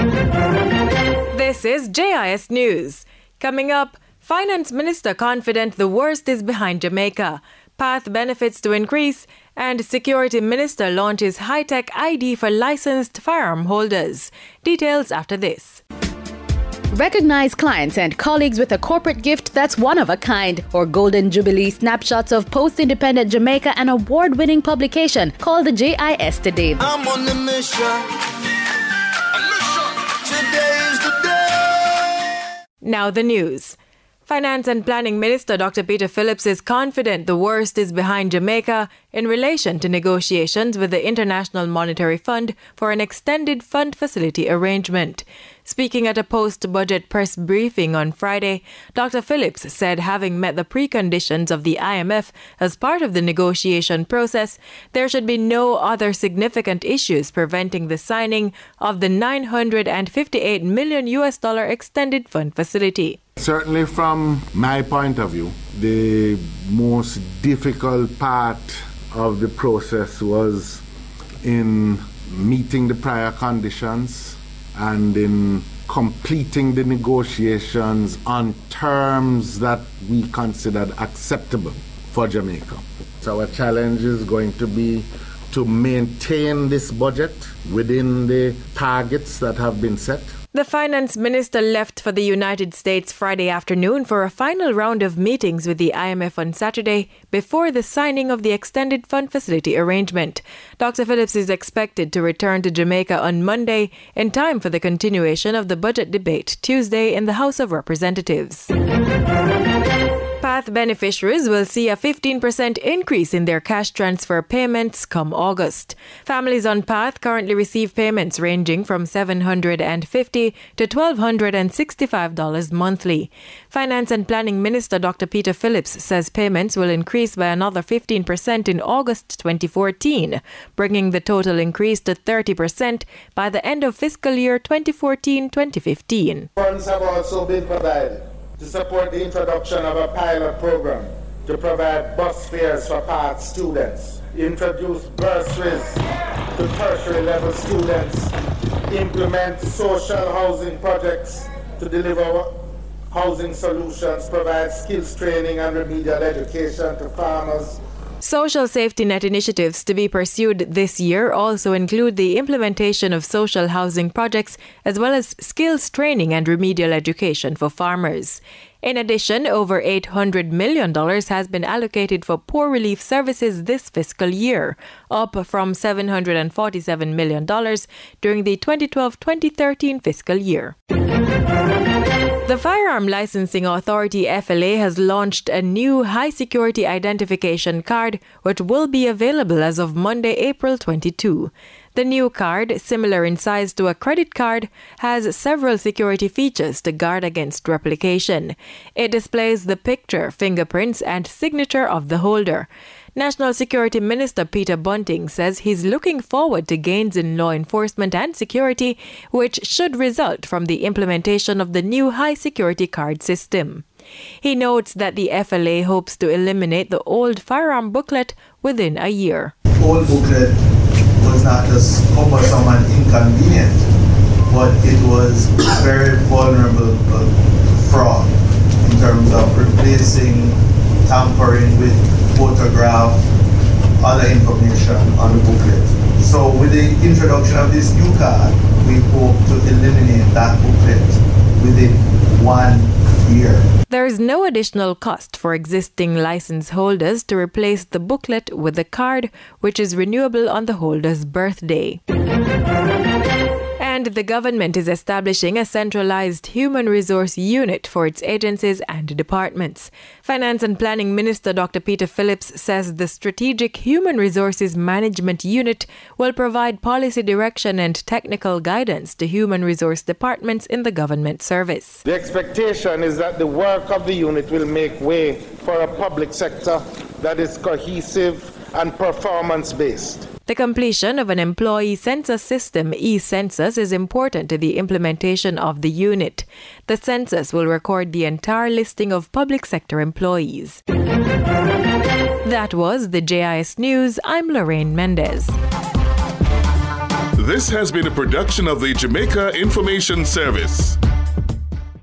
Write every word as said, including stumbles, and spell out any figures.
This is J I S News. Coming up, Finance Minister confident the worst is behind Jamaica. Path benefits to increase, and Security Minister launches high-tech I D for licensed firearm holders. Details after this. Recognize clients and colleagues with a corporate gift that's one of a kind, or Golden Jubilee snapshots of post-independent Jamaica, an award-winning publication. Call the J I S today. I'm on the mission. A mission. Today is the day. Now the news. Finance and Planning Minister Doctor Peter Phillips is confident the worst is behind Jamaica in relation to negotiations with the International Monetary Fund for an extended fund facility arrangement. Speaking at a post-budget press briefing on Friday, Doctor Phillips said having met the preconditions of the I M F as part of the negotiation process, there should be no other significant issues preventing the signing of the nine hundred fifty-eight million U S dollar extended fund facility. Certainly from my point of view, the most difficult part of the process was in meeting the prior conditions and in completing the negotiations on terms that we considered acceptable for Jamaica. So our challenge is going to be to maintain this budget within the targets that have been set. The finance minister left for the United States Friday afternoon for a final round of meetings with the I M F on Saturday before the signing of the extended fund facility arrangement. Doctor Phillips is expected to return to Jamaica on Monday in time for the continuation of the budget debate Tuesday in the House of Representatives. Path beneficiaries will see a fifteen percent increase in their cash transfer payments come August. Families on Path currently receive payments ranging from seven hundred fifty dollars to one thousand two hundred sixty-five dollars monthly. Finance and Planning Minister Doctor Peter Phillips says payments will increase by another fifteen percent in August twenty fourteen, bringing the total increase to thirty percent by the end of fiscal year twenty fourteen twenty fifteen. Funds have also been provided to support the introduction of a pilot program to provide bus fares for Path students, introduce bursaries to tertiary level students, implement social housing projects to deliver housing solutions, provide skills training and remedial education to farmers. Social safety net initiatives to be pursued this year also include the implementation of social housing projects as well as skills training and remedial education for farmers. In addition, over eight hundred million dollars has been allocated for poor relief services this fiscal year, up from seven hundred forty-seven million dollars during the twenty twelve twenty thirteen fiscal year. The Firearm Licensing Authority F L A has launched a new high-security identification card which will be available as of Monday, April twenty-second. The new card, similar in size to a credit card, has several security features to guard against replication. It displays the picture, fingerprints, and signature of the holder. National Security Minister Peter Bunting says he's looking forward to gains in law enforcement and security, which should result from the implementation of the new high-security card system. He notes that the F L A hopes to eliminate the old firearm booklet within a year. Old booklet was not just cumbersome and inconvenient, but it was very vulnerable to fraud in terms of replacing, tampering with photograph, other information on the booklet. So with the introduction of this new card, we hope to eliminate that booklet within one year. There is no additional cost for existing license holders to replace the booklet with the card, which is renewable on the holder's birthday. And the government is establishing a centralized human resource unit for its agencies and departments. Finance and Planning Minister Doctor Peter Phillips says the Strategic Human Resources Management Unit will provide policy direction and technical guidance to human resource departments in the government service. The expectation is that the work of the unit will make way for a public sector that is cohesive and performance-based. The completion of an employee census system, e-Census, is important to the implementation of the unit. The census will record the entire listing of public sector employees. That was the J I S News. I'm Lorraine Mendez. This has been a production of the Jamaica Information Service.